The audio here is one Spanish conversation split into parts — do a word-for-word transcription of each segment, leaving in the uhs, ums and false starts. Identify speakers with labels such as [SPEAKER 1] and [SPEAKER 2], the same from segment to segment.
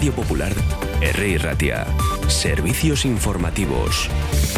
[SPEAKER 1] Radio Popular, R I Ratia. Servicios informativos.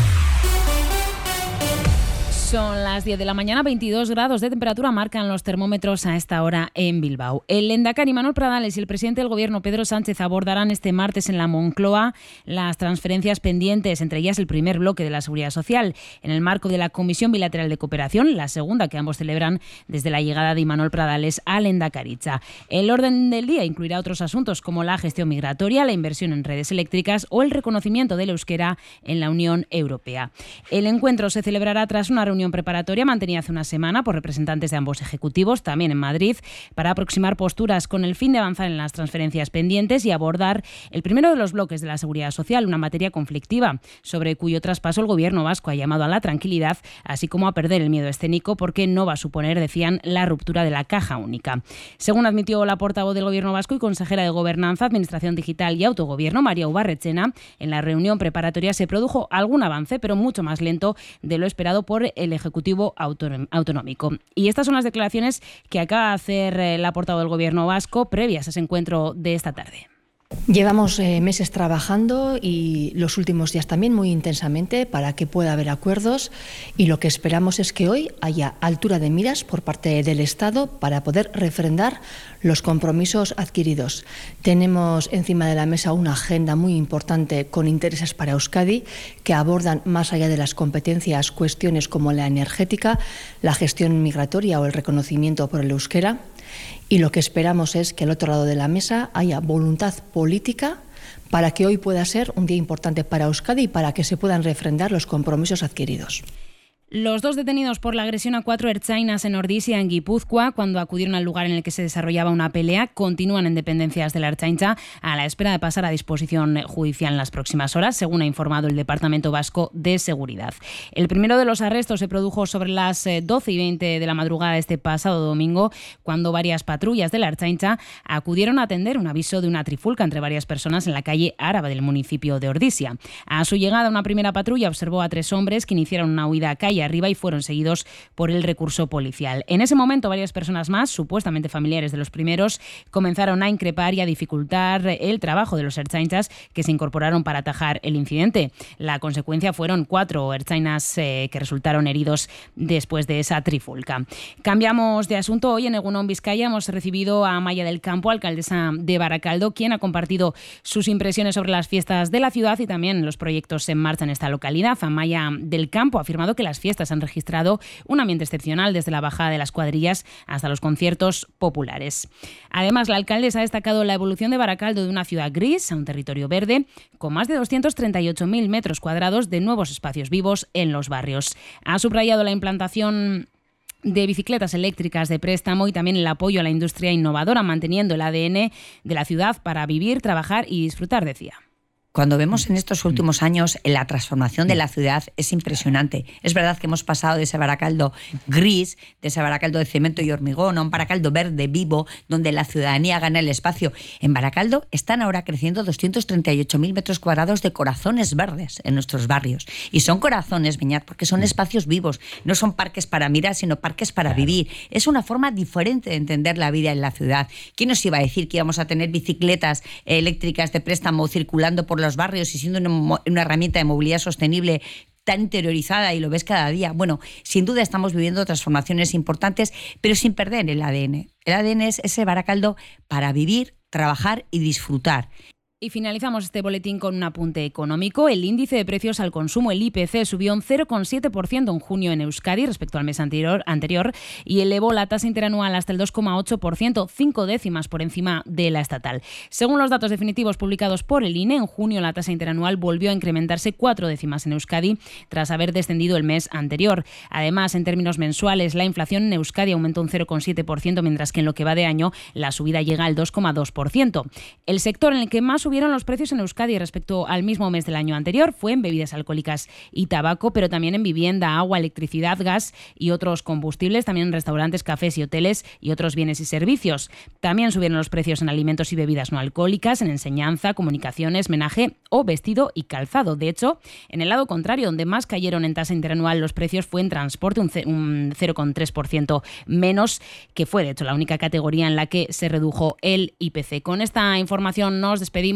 [SPEAKER 2] Son las diez de la mañana, veintidós grados de temperatura marcan los termómetros a esta hora en Bilbao. El lehendakari Manuel Pradales y el presidente del Gobierno Pedro Sánchez abordarán este martes en la Moncloa las transferencias pendientes, entre ellas el primer bloque de la Seguridad Social, en el marco de la Comisión Bilateral de Cooperación, la segunda que ambos celebran desde la llegada de Manuel Pradales a Lehendakaritza. El orden del día incluirá otros asuntos como la gestión migratoria, la inversión en redes eléctricas o el reconocimiento del euskera en la Unión Europea. El encuentro se celebrará tras una reunión preparatoria mantenida hace una semana por representantes de ambos ejecutivos, también en Madrid, para aproximar posturas con el fin de avanzar en las transferencias pendientes y abordar el primero de los bloques de la Seguridad Social, una materia conflictiva, sobre cuyo traspaso el Gobierno vasco ha llamado a la tranquilidad, así como a perder el miedo escénico, porque no va a suponer, decían, la ruptura de la caja única. Según admitió la portavoz del Gobierno vasco y consejera de Gobernanza, Administración Digital y Autogobierno, María Ubarretxena, en la reunión preparatoria se produjo algún avance, pero mucho más lento de lo esperado por el Ejecutivo Autonómico. Y estas son las declaraciones que acaba de hacer la portavoz del Gobierno vasco previas a ese encuentro de esta tarde.
[SPEAKER 3] Llevamos eh, meses trabajando y los últimos días también muy intensamente para que pueda haber acuerdos, y lo que esperamos es que hoy haya altura de miras por parte del Estado para poder refrendar los compromisos adquiridos. Tenemos encima de la mesa una agenda muy importante con intereses para Euskadi que abordan, más allá de las competencias, cuestiones como la energética, la gestión migratoria o el reconocimiento por el euskera. Y lo que esperamos es que al otro lado de la mesa haya voluntad política para que hoy pueda ser un día importante para Euskadi y para que se puedan refrendar los compromisos adquiridos.
[SPEAKER 2] Los dos detenidos por la agresión a cuatro ertzainas en Ordizia, en Guipúzcoa, cuando acudieron al lugar en el que se desarrollaba una pelea, continúan en dependencias de la Ertzaintza a la espera de pasar a disposición judicial en las próximas horas, según ha informado el Departamento Vasco de Seguridad. El primero de los arrestos se produjo sobre las doce y veinte de la madrugada de este pasado domingo, cuando varias patrullas de la Ertzaintza acudieron a atender un aviso de una trifulca entre varias personas en la calle Áraba del municipio de Ordizia. A su llegada, una primera patrulla observó a tres hombres que iniciaron una huida a calle arriba y fueron seguidos por el recurso policial. En ese momento, varias personas más, supuestamente familiares de los primeros, comenzaron a increpar y a dificultar el trabajo de los ertzainas que se incorporaron para atajar el incidente. La consecuencia fueron cuatro ertzainas eh, que resultaron heridos después de esa trifulca. Cambiamos de asunto. Hoy en Egunon Vizcaya hemos recibido a Amaia del Campo, alcaldesa de Barakaldo, quien ha compartido sus impresiones sobre las fiestas de la ciudad y también los proyectos en marcha en esta localidad. Amaia del Campo ha afirmado que las fiestas han registrado un ambiente excepcional desde la bajada de las cuadrillas hasta los conciertos populares. Además, la alcaldesa ha destacado la evolución de Barakaldo de una ciudad gris a un territorio verde con más de doscientos treinta y ocho mil metros cuadrados de nuevos espacios vivos en los barrios. Ha subrayado la implantación de bicicletas eléctricas de préstamo y también el apoyo a la industria innovadora, manteniendo el A D N de la ciudad para vivir, trabajar y disfrutar, decía.
[SPEAKER 4] Cuando vemos en estos últimos años la transformación de la ciudad es impresionante. Es verdad que hemos pasado de ese Barakaldo gris, de ese Barakaldo de cemento y hormigón, a un Barakaldo verde, vivo, donde la ciudadanía gana el espacio. En Barakaldo están ahora creciendo doscientos treinta y ocho mil metros cuadrados de corazones verdes en nuestros barrios. Y son corazones, Beñat, porque son espacios vivos. No son parques para mirar, sino parques para vivir. Es una forma diferente de entender la vida en la ciudad. ¿Quién nos iba a decir que íbamos a tener bicicletas eléctricas de préstamo circulando por los barrios y siendo una, una herramienta de movilidad sostenible tan interiorizada, y lo ves cada día? Bueno, sin duda estamos viviendo transformaciones importantes, pero sin perder el A D N. El A D N es ese Barakaldo para vivir, trabajar y disfrutar.
[SPEAKER 2] Y finalizamos este boletín con un apunte económico. El índice de precios al consumo, el I P C, subió un cero coma siete por ciento en junio en Euskadi respecto al mes anterior, anterior y elevó la tasa interanual hasta el dos coma ocho por ciento, cinco décimas por encima de la estatal. Según los datos definitivos publicados por el I N E, en junio la tasa interanual volvió a incrementarse cuatro décimas en Euskadi tras haber descendido el mes anterior. Además, en términos mensuales, la inflación en Euskadi aumentó un cero coma siete por ciento, mientras que en lo que va de año la subida llega al dos coma dos por ciento. El sector en el que más subieron los precios en Euskadi respecto al mismo mes del año anterior fue en bebidas alcohólicas y tabaco, pero también en vivienda, agua, electricidad, gas y otros combustibles, también en restaurantes, cafés y hoteles y otros bienes y servicios. También subieron los precios en alimentos y bebidas no alcohólicas, en enseñanza, comunicaciones, menaje o vestido y calzado. De hecho, en el lado contrario, donde más cayeron en tasa interanual los precios fue en transporte, un cero coma tres por ciento menos, que fue de hecho la única categoría en la que se redujo el I P C. Con esta información nos despedimos.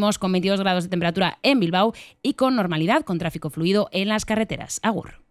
[SPEAKER 2] Seguimos con veintidós grados de temperatura en Bilbao y con normalidad, con tráfico fluido en las carreteras. Agur.